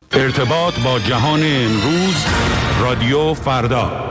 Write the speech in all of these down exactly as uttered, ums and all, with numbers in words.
ارتباط با جهان امروز، رادیو فردا.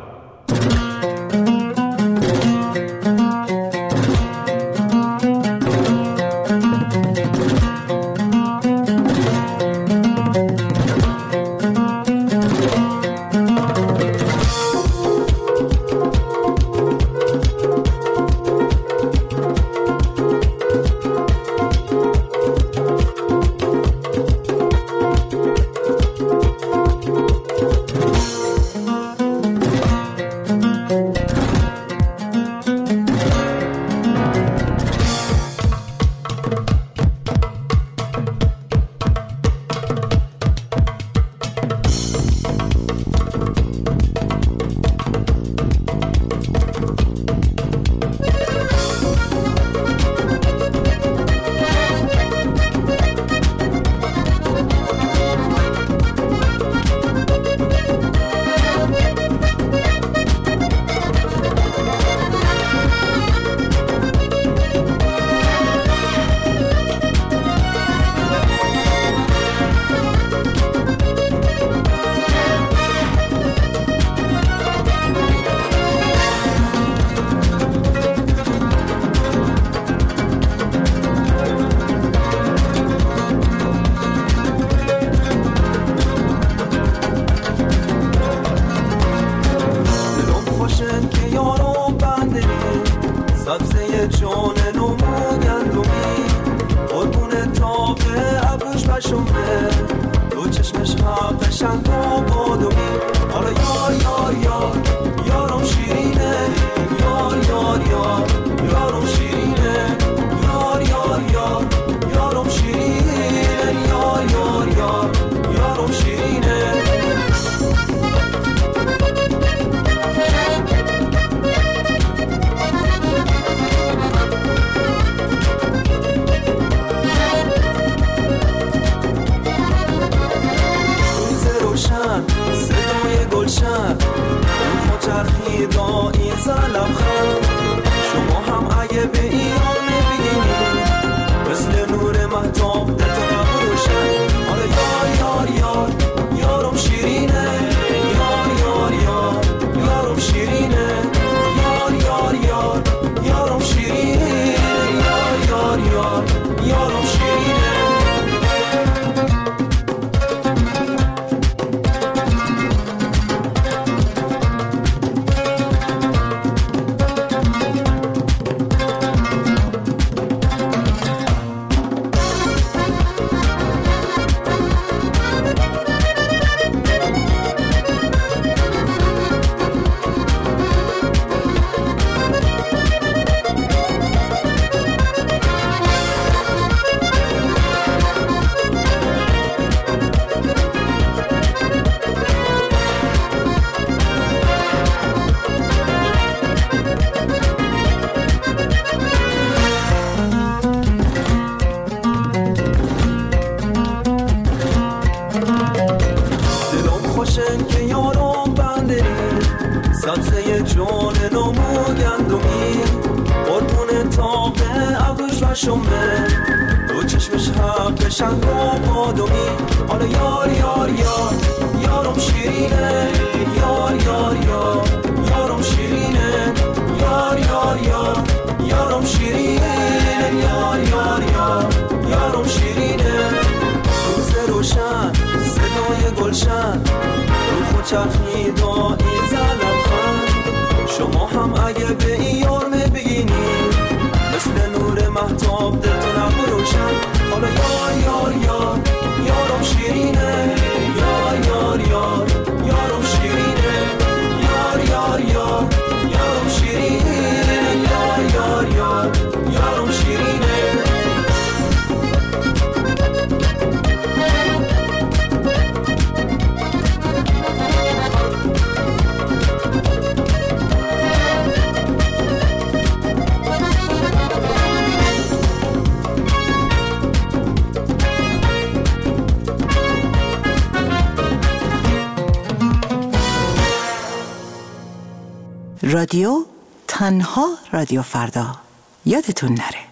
رادیو تنها رادیو فردا، یادتون نره.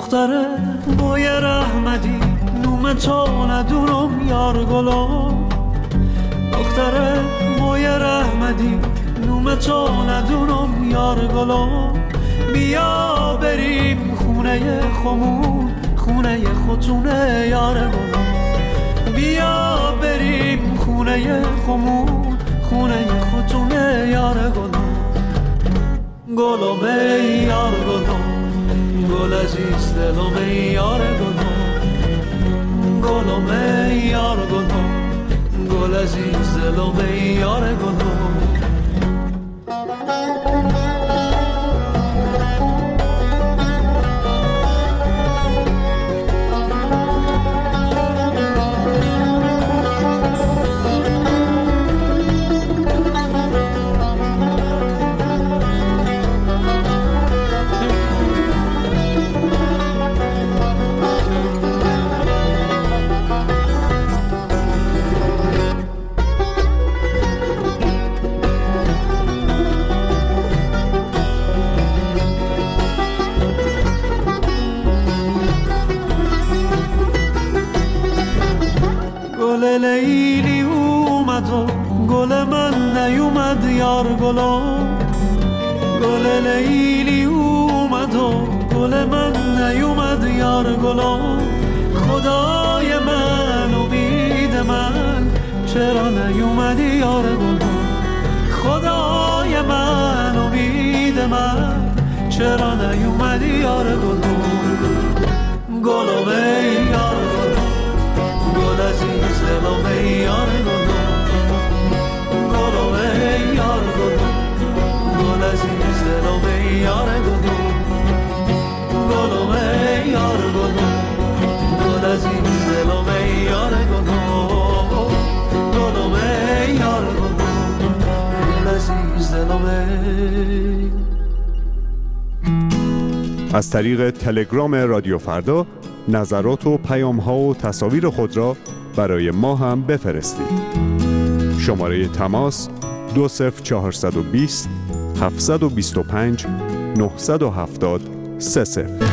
دختره بای رحمتی نوم تو ندونم یار گلم دختره بای رحمتی نوم تو ندونم یار گلم بیا بریم خونه خمون خونه خودتونه یار گلم بیا بریم خونه خمون خونه خودتونه یار گلم گلم ای یار گلم گل عزیز دلم ای یار گلم گلم ای یار گلم گل عزیز دلم ای یار گلم لیلی اومد و گل من نیومد یار گلم گل لیلی اومد و گل من نیومد یار گلم خدای من امید من چرا نیومدی یار گلم خدای من امید من چرا نیومدی یار گلم گلم ای یار گلم گل عزیز دلم ای یار گلم گلم ای یار گلم گل عزیز دلم ای یار گلم گلم ای یار گلم گل عزیز دلم ای یار گلم گلم ای یار گلم گل عزیز دلم ای. از طریق تلگرام رادیو فردا نظرات و پیام‌ها و تصاویر خود را برای ما هم بفرستید. شماره تماس دو صفر چهارصد و بیست هفتصد و بیست و پنج نهصد و هفتاد سه صفر.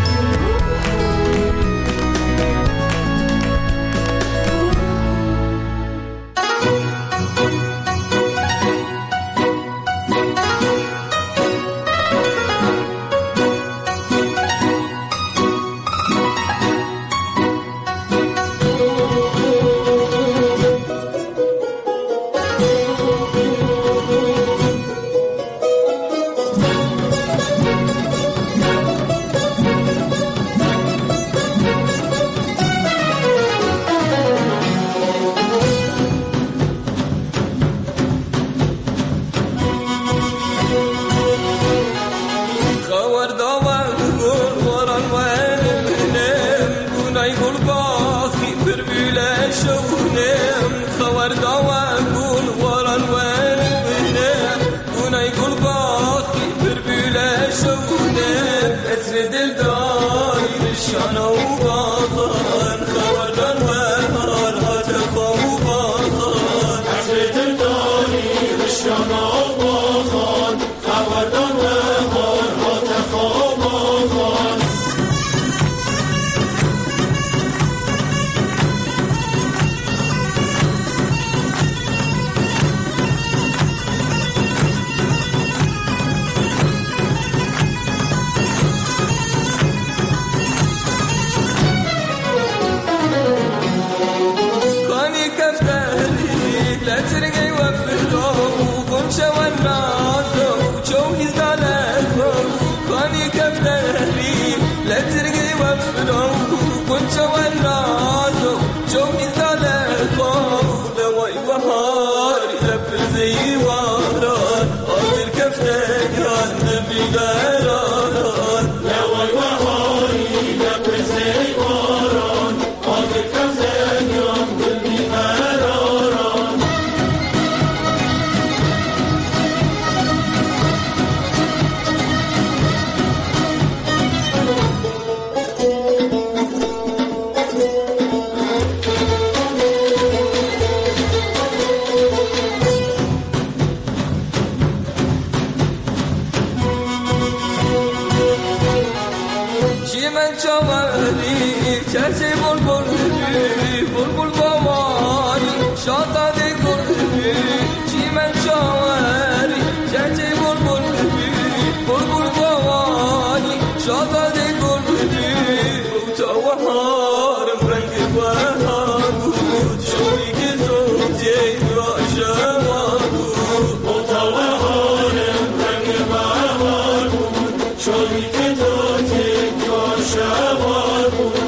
من چاوری چرچه بلبلی بلبل باوانی شاطاد گلی چی من چاوری چرچه بلبلی بلبل باوانی شاطاد گلی بوتا و هارم رنگ بهار بود شوی که زوجه راشم بود بوتا و هارم رنگ بهار بود شوی که زوجه راشم بود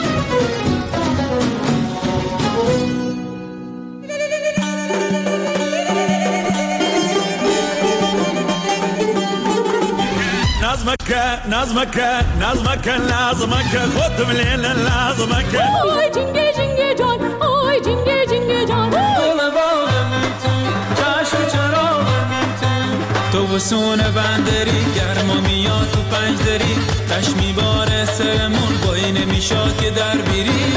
نظمك نظمك نظمك لازمك خد من لازمك آی جنگه جنگه جان آی جنگه جنگه جان گل باغم تو چشم چراغم تو تو وسون بندری گرما میاد تو پنج دری تش میباره سرمون بایی نمیشاد که در بیری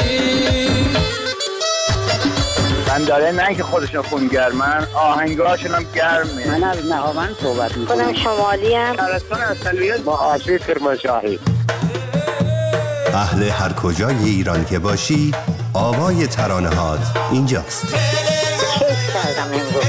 من داره نه که خودشون خونگرمن آهنگاشون هم گرمه. من از نهاوند صحبت میکنم. خودم شمالی ام. ترستان اصلیت با آشی کرمانشاهی. اهل هر کجای ایران که باشی آوای ترانه‌هات اینجاست. کیف کردم امروز.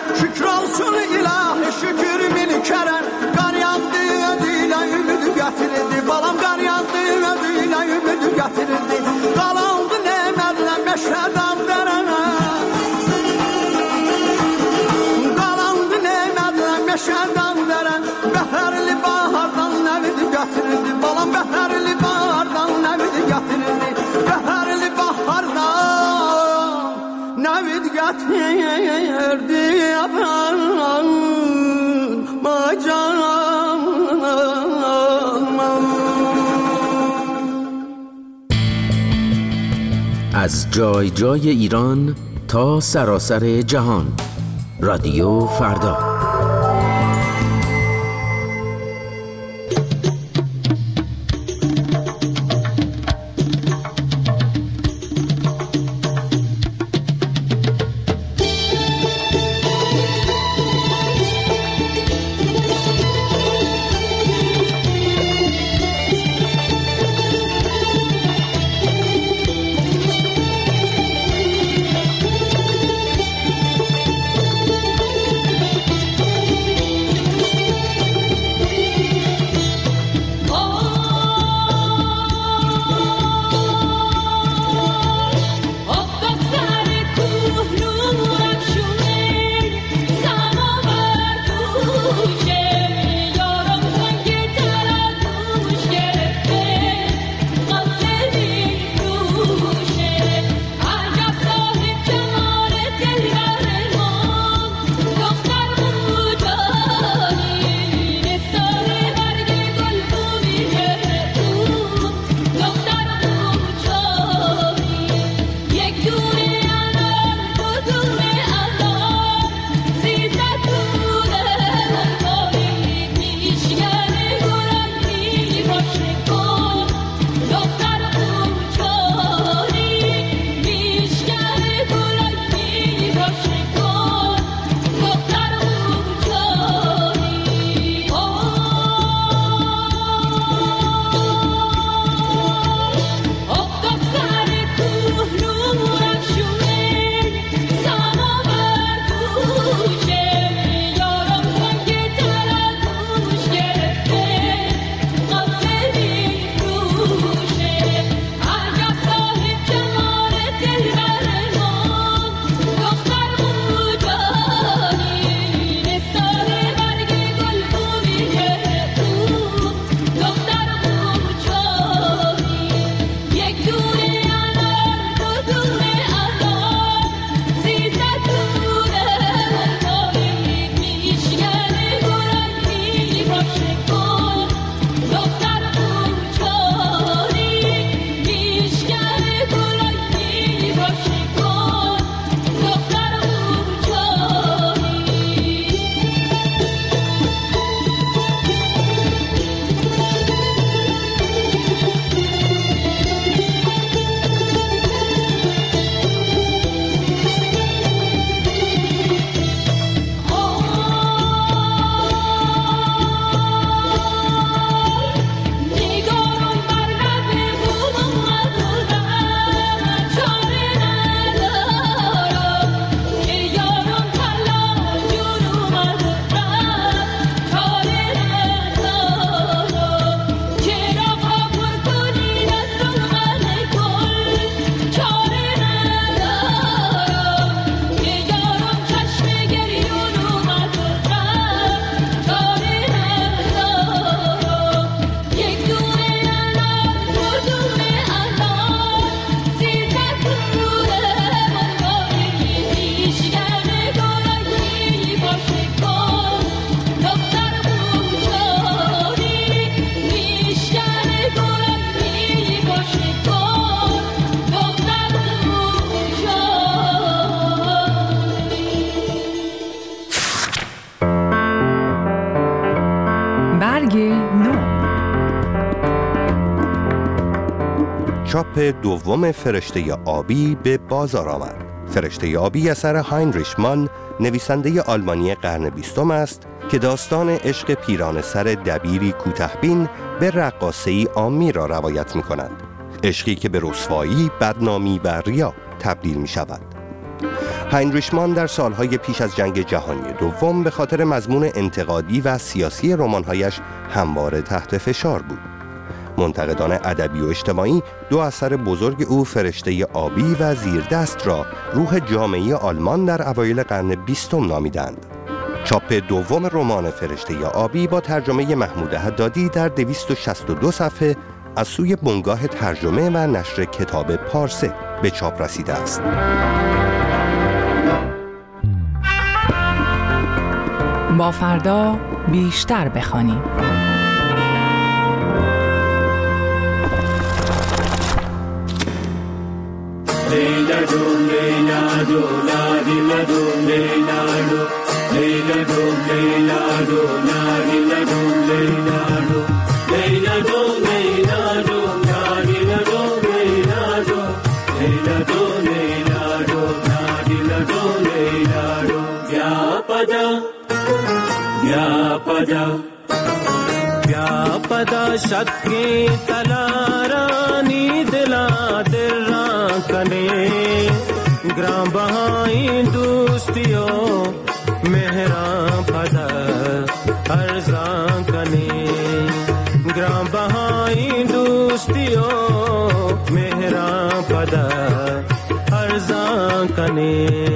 Şükür min kere, kar yandı, ödüyle ümidi getir. از جای جای ایران تا سراسر جهان، رادیو فردا. چاپ دوم فرشته آبی به بازار آمد. فرشته آبی اثر هاینریش مان، نویسنده آلمانی قرن بیستم است که داستان عشق پیران سر دبیری کوتاه‌بین به رقاصه‌ای عامی را روایت می‌کند. عشقی که به رسوایی، بدنامی و ریا تبدیل می‌شود. هاینریش مان در سالهای پیش از جنگ جهانی دوم به خاطر مضمون انتقادی و سیاسی رمان‌هایش همواره تحت فشار بود. منتقدان ادبی و اجتماعی دو اثر بزرگ او، فرشته آبی و زیردست، را روح جامعه آلمان در اوایل قرن بیستم نامیدند. چاپ دوم رمان فرشته آبی با ترجمه محمود حدادی در دویست و شصت و دو صفحه از سوی بنگاه ترجمه و نشر کتاب پارسه به چاپ رسیده است. با فردا بیشتر بخوانیم. لیلا دو لیلا دو لیلا دو لیلا دو لیلا دو لیلا دو لیلا دو لیلا دو لیلا دو لیلا دو لیلا دو لیلا دو لیلا دو لیلا دو لیلا دو لیلا دو یا پدا یا پدا یا پدا شت کے تلارانی دلا دل کنے گرام بہائی دوستیوں مہراں پدا ارزاں کنے گرام بہائی دوستیوں مہراں پدا ارزاں کنے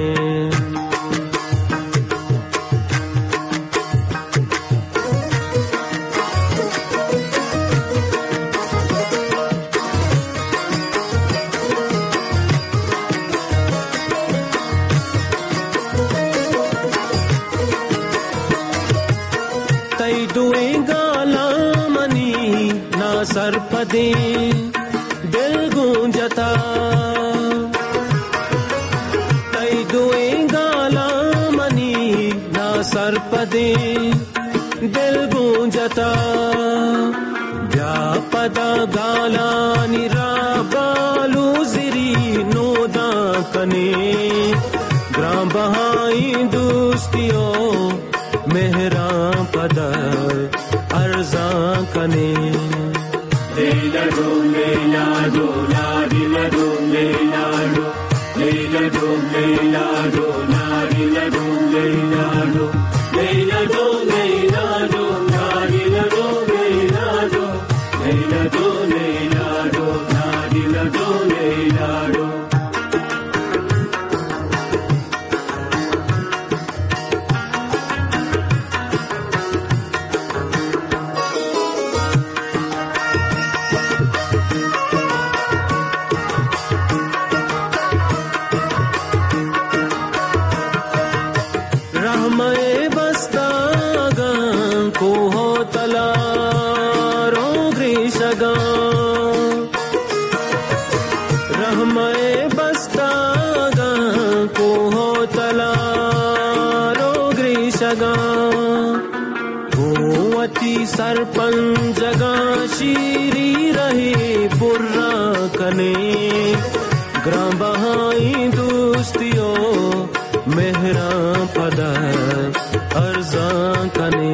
सरपदे दिल गूंजता तई दुए गाला मनी ना सरपदे दिल गूंजता व्यापदा गाला निरा बालू जिरी नोदा कने ग्राम बहाई दोस्तियों मेहरा पदा अर्जा कने लेला दो लेला दो लाडिला दो लेला दो लेला दो लेला दो लाडिला दो लेला दो लेला दो लेला दो लाडिला दो लेला दो लेला दो लेला दो लाडिला दो लेला दो सरपंच जगा शीरी रहे बुर्रा कने ग्राम बहाई दोस्तियों मेहरा पदा अर्जा कने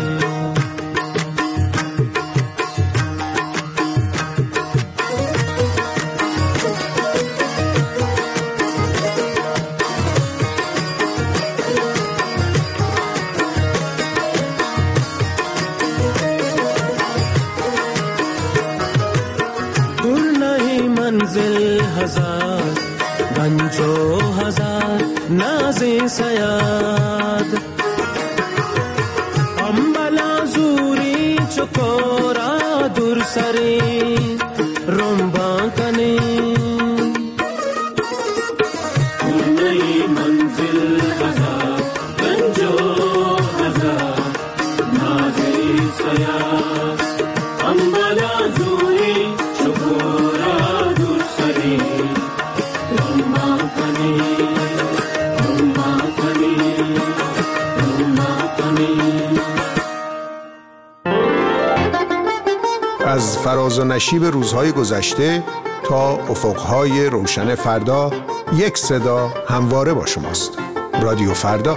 हजार गंजो हजार नाजे सयाद अम्बला जूरी चकोरा दुरसरे रोम्बा कने नई मंजिल हजार गंजो हजार नाजे सयाद अम्बला जूरी चकोरा از فراز و نشیب روزهای گذشته تا افقهای روشن فردا یک صدا همواره با شماست. رادیو فردا.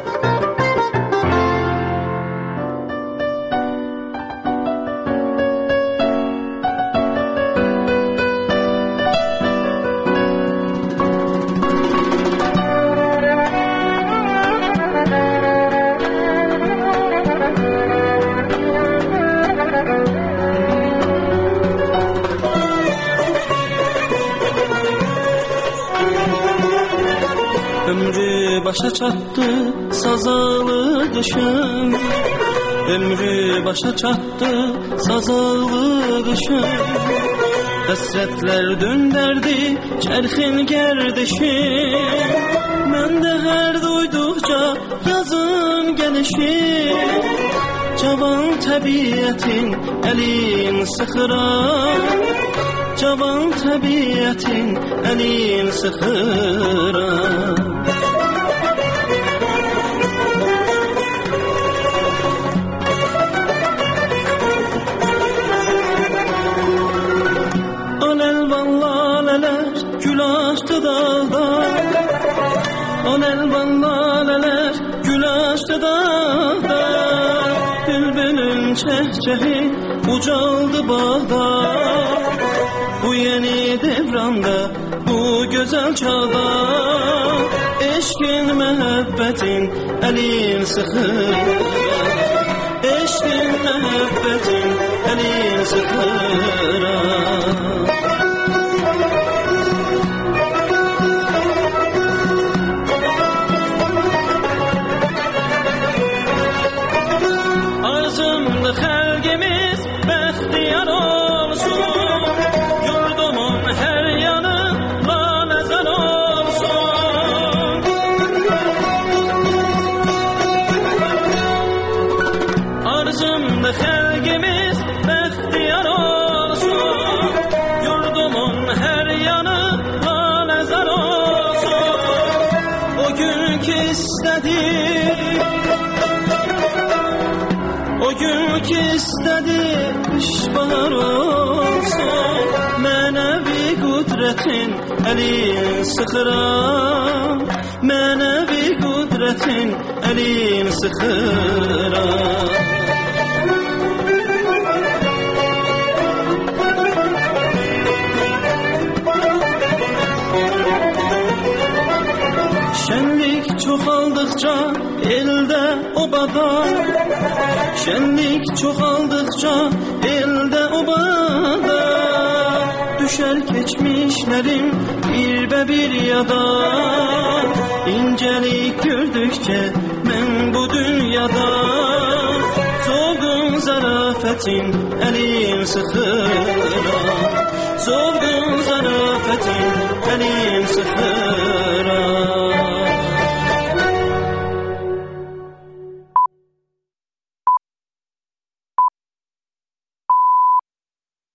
Ömrü başa çattı sazalı kışın, ömrü başa çattı sazalı kışın. Həsrətlər döndərdi çərxin gərdişi, mən də hər duyduqca yazın gəlişi. Cavan təbiətin əlin sıxıram, cavan təbiətin əlin sıxıram. Al-əlvan lalələr gül açdı dağda, al-əlvan lalələr gül açdı dağda. Bülbülün çəhçəhi ucaldı bağda, bu yeni devranda, bu gözəl çağda. Eşqin, məhəbbətin əlin sıxıram, eşqin, məhəbbətin əlin sıxıram. Arzumdu xəlqimiz bəxtiyar olsun, yurdumun hər yanı laləzar olsun. Arzumdu xəlqimiz bəxtiyar olsun, yurdumun hər yanı laləzar olsun. O gün ki istədik, o gün ki istədi qış bahar olsun, mənəvi qüdrətin əlin sıxıram, mənəvi qüdrətin əlin sıxıram. Şənlik çoxaldıqca eldə obada, şənlik çoxaldıqca eldə obada. Düşər keçmişlərim bir-bə-bir yada, incəlik gördükcə mən bu dünyada. Soğun zərafətin əlin sıxır,